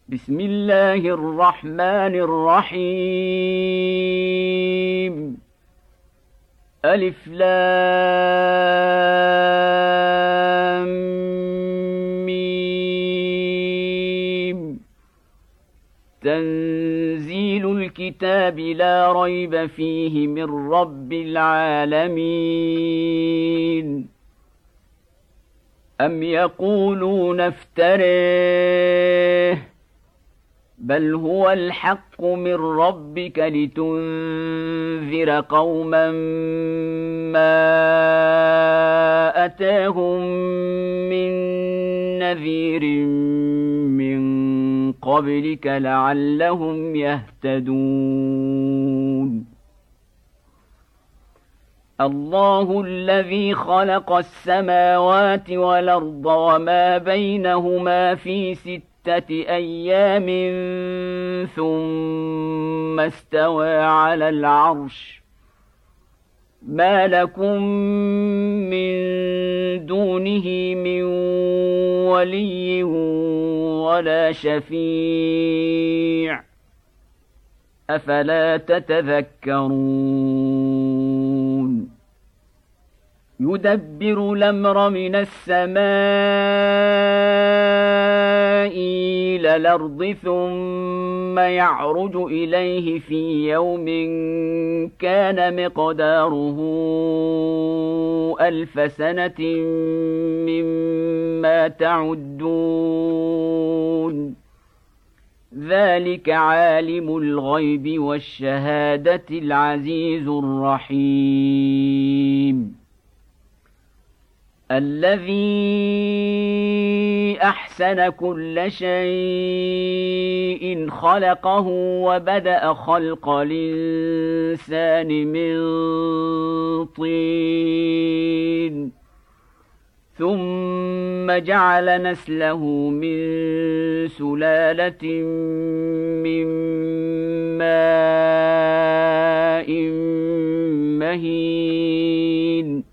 بسم الله الرحمن الرحيم. ألف لام ميم. تنزيل الكتاب لا ريب فيه من رب العالمين. أم يقولون افتريه بل هو الحق من ربك لتنذر قوما ما أتاهم من نذير من قبلك لعلهم يهتدون. الله الذي خلق السماوات والأرض وما بينهما في 6 أيام ثم استوى على العرش. ما لكم من دونه من ولي ولا شفيع أفلا تتذكرون. يدبر الأمر من السماء إلى الأرض ثم يعرج إليه في يوم كان مقداره 1000 سنة مما تعدون. ذلك عالم الغيب والشهادة العزيز الرحيم. الذي أحسن كل شيء خلقه وبدأ خلق الإنسان من طين ثم جعل نسله من سلالة من ماء مهين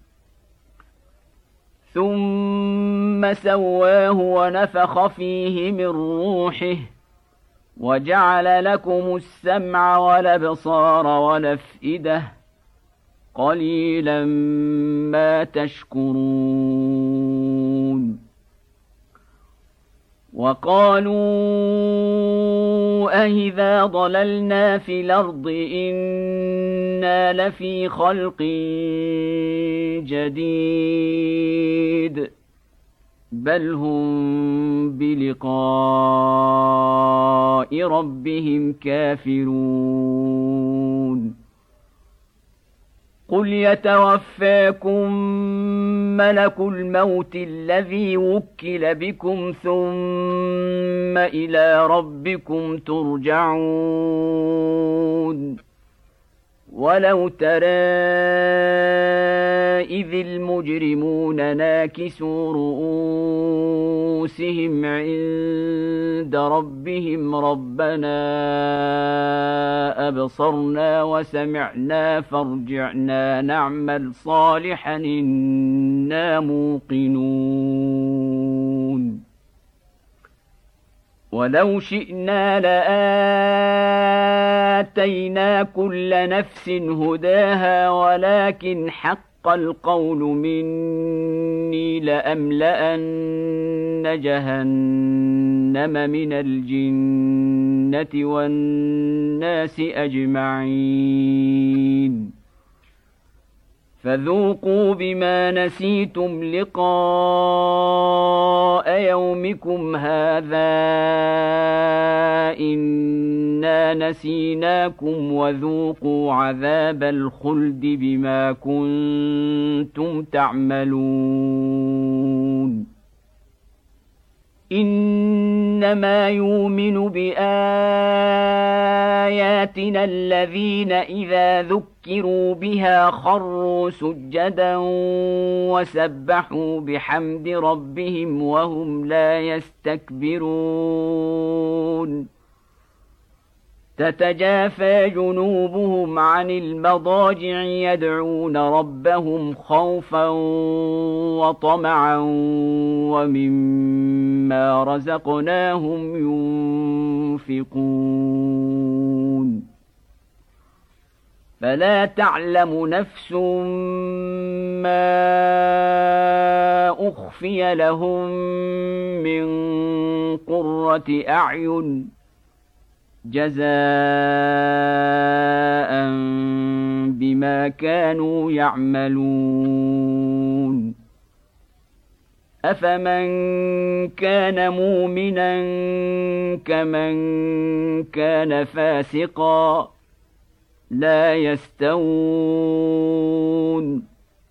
ثم سواه ونفخ فيه من روحه وجعل لكم السمع والأبصار والأفئدة قليلا ما تشكرون. وقالوا أإذا ضللنا في الأرض إنا لفي خلق جديد بل هم بلقاء ربهم كافرون. قل يتوفاكم ملك الموت الذي وكل بكم ثم إلى ربكم ترجعون. ولو ترى إذ المجرمون ناكسوا رؤوسهم عند ربهم ربنا أبصرنا وسمعنا فارجعنا نعمل صالحا إنا موقنون. ولو شئنا لآتينا كل نفس هداها ولكن حق القول مني لأملأن جهنم من الجنة والناس أجمعين. فذوقوا بما نسيتم لقاء يومكم هذا إنا نسيناكم وذوقوا عذاب الخلد بما كنتم تعملون. إنما يؤمن بآياتنا الذين إذا ذكروا بها خروا سجدا وسبحوا بحمد ربهم وهم لا يستكبرون. تتجافى جنوبهم عن المضاجع يدعون ربهم خوفا وطمعا ومما رزقناهم ينفقون. ينفقون فلا تعلم نفس ما أخفي لهم من قرة أعين جزاء بما كانوا يعملون أفمن كان مؤمنا كمن كان فاسقا لا يستوون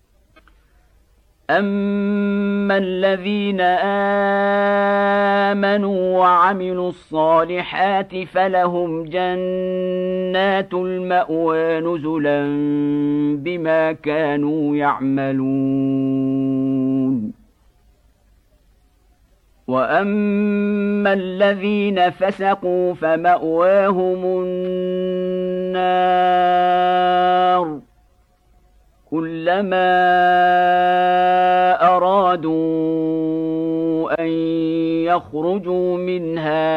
أما الذين آمنوا وعملوا الصالحات فلهم جنات المأوى نزلا بما كانوا يعملون وأما الذين فسقوا فمأواهم النار كلما أرادوا أن يخرجوا منها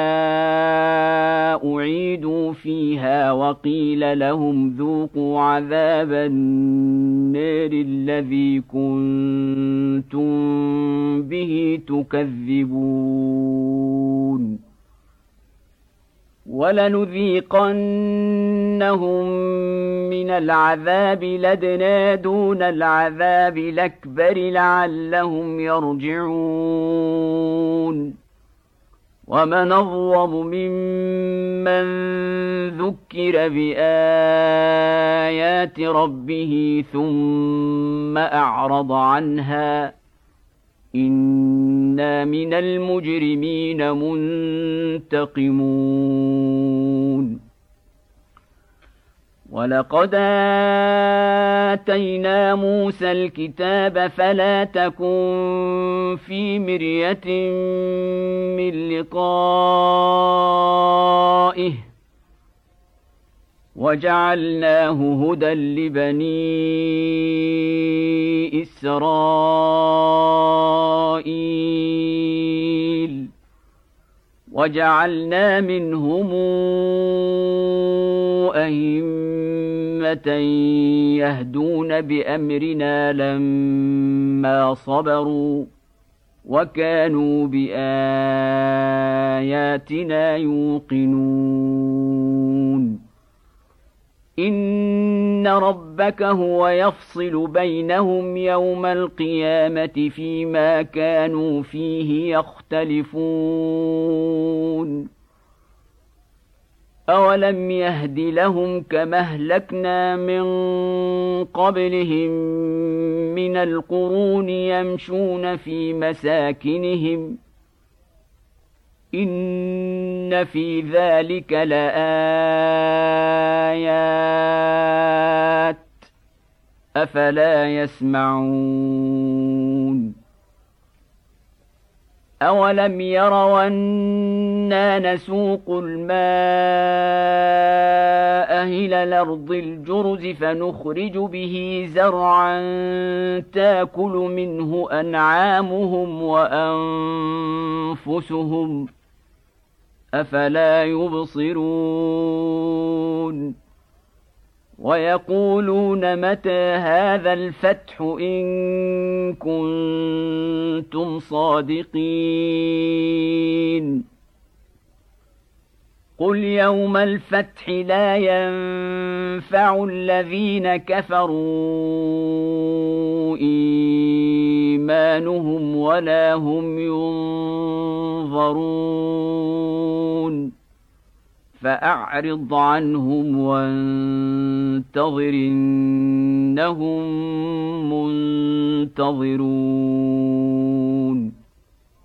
أعيدوا فيها وقيل لهم ذوقوا عذاب النار الذي كنتم به تكذبون ولنذيقنهم من العذاب الأدنى دون العذاب الأكبر لعلهم يرجعون ومن أظلم ممن ذكر بآيات ربه ثم أعرض عنها إنا من المجرمين منتقمون ولقد آتينا موسى الكتاب فلا تكن في مرية من لقائه وجعلناه هدى لبني إسرائيل وجعلنا منهم أئمة يهدون بأمرنا لما صبروا وكانوا بآياتنا يوقنون إن ربك هو يفصل بينهم يوم القيامة فيما كانوا فيه يختلفون أولم يهد لهم كما أهلكنا من قبلهم من القرون يمشون في مساكنهم إن في ذلك لآيات أفلا يسمعون أولم يروا أنا نسوق الماء إلى الأرض الجرز فنخرج به زرعا تاكل منه أنعامهم وأنفسهم أفلا يبصرون ويقولون متى هذا الفتح إن كنتم صادقين قل يوم الفتح لا ينفع الذين كفروا إيمانهم ولا هم ينظرون فأعرض عنهم وانتظر إنهم منتظرون